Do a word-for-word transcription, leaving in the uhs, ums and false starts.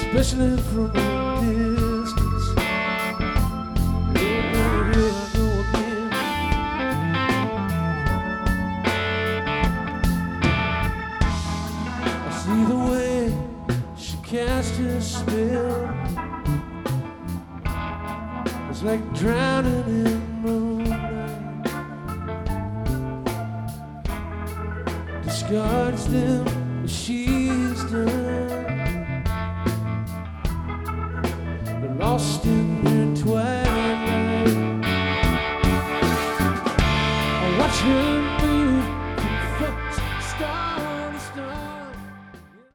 especially from a distance. Here, here, here I go again. I see the way she cast her spell. It's like drowning in moonlight. Discards them as she's done. They're lost in